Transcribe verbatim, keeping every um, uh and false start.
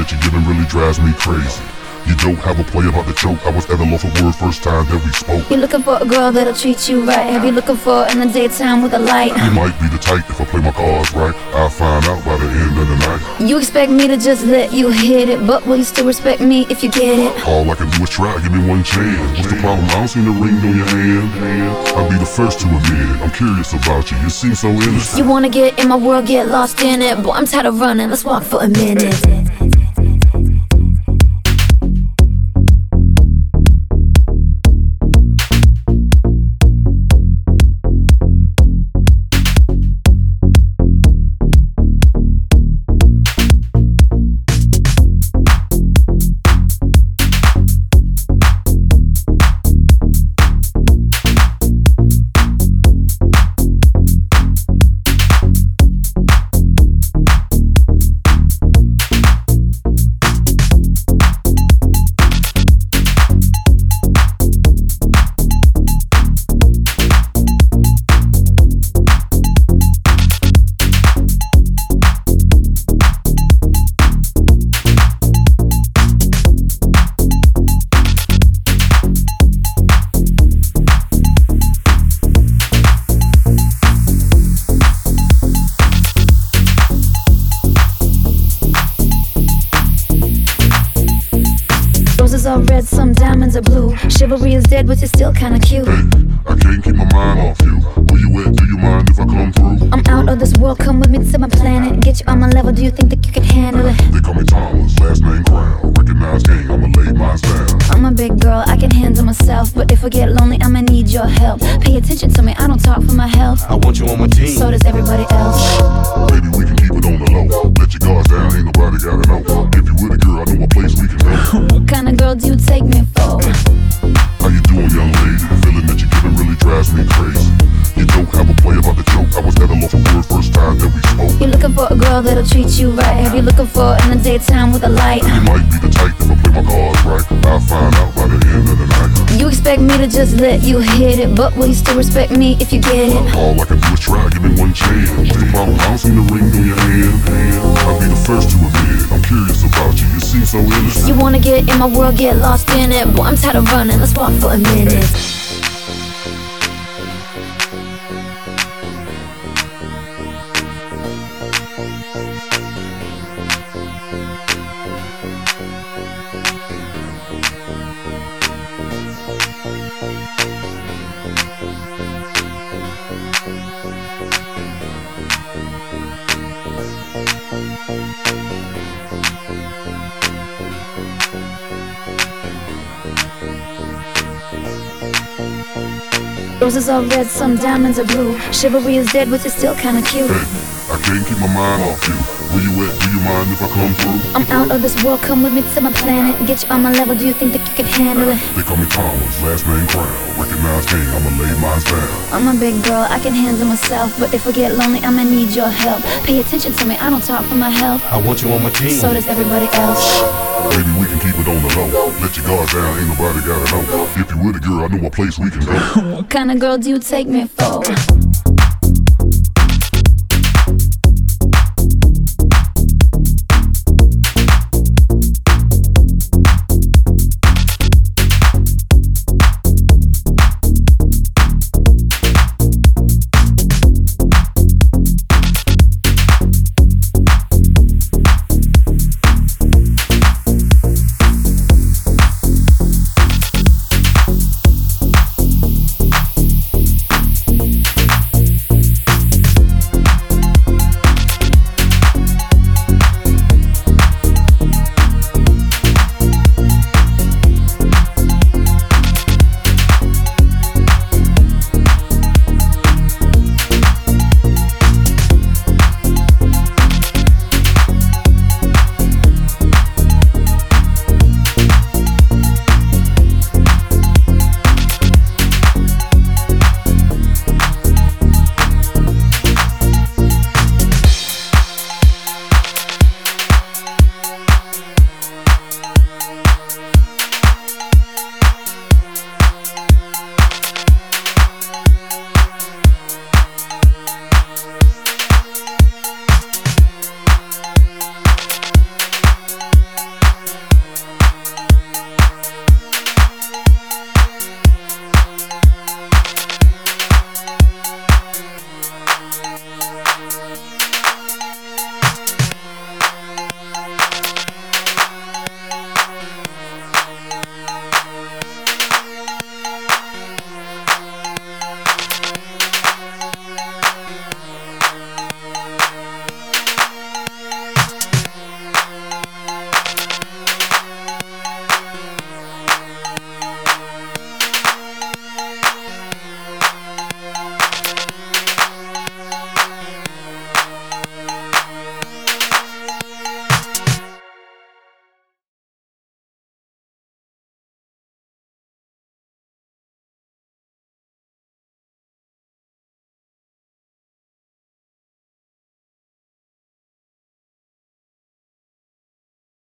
that you're giving really drives me crazy. You don't have a play about the joke. I was at a loss for words first time that we spoke. You're looking for a girl that'll treat you right. Have you looking for in the daytime with a light? You might be the type if I play my cards right. I'll find out by the end of the night. You expect me to just let you hit it, but will you still respect me if you get it? All I can do is try, give me one chance. What's the problem? I don't see the ring on your hand. I'll be the first to admit it. I'm curious about you, you seem so innocent. You wanna get in my world, get lost in it. Boy, I'm tired of running, let's walk for a minute. Roses are red, some diamonds are blue. Chivalry is dead, but you're still kinda cute. Hey, I can't keep my mind off you. Where you at? Do you mind if I come through? I'm out of this world, come with me to my planet. Get you on my level, do you think that you can handle it? They call me Thomas, last name Crown. Recognize gang, I'ma lay mine down. I'm a big girl, I can handle myself. But if I get lonely, I'ma need your help. Pay attention to me, I don't talk for my health. I want you on my team. So does everybody else. Baby, we can keep it on the low. Let your guards down, ain't nobody gotta know. If you with a girl, I know a place we can go. What kind of girl do you take me for? How you doing, young lady? The feeling that you're giving really drives me crazy. You don't have a play about the joke. I was at a loss for words first time that we spoke. You're looking for a girl that'll treat you right. Have you looking for in the daytime with a light? You might be the type if I play my cards right. I'll find out by the end of the night. You expect me to just let you hit it, but will you still respect me if you get it? All I can do is try, give me one chance. What's the problem? I don't see the ring on your hand. I'll be the first to admit it. I'm curious about you, you seem so innocent. You wanna get in my world, get lost in it. Boy, I'm tired of running, let's walk for a minute. Roses are red, some diamonds are blue. Chivalry is dead, but you're still kinda cute. Hey, I can't keep my mind off you. Where you at? Do you mind if I come through? I'm out of this world, come with me to my planet. Get you on my level, do you think that you can handle it? They call me Thomas, last name Crown. Recognize gang, I'ma lay mine down. I'm a big girl, I can handle myself. But if I get lonely, I'ma need your help. Pay attention to me, I don't talk for my health. I want you on my team. So does everybody else. Baby, we can keep it on the low. Let your guards down, ain't nobody gotta know. If you with a girl, I know a place we can go. What kind of girl do you take me for?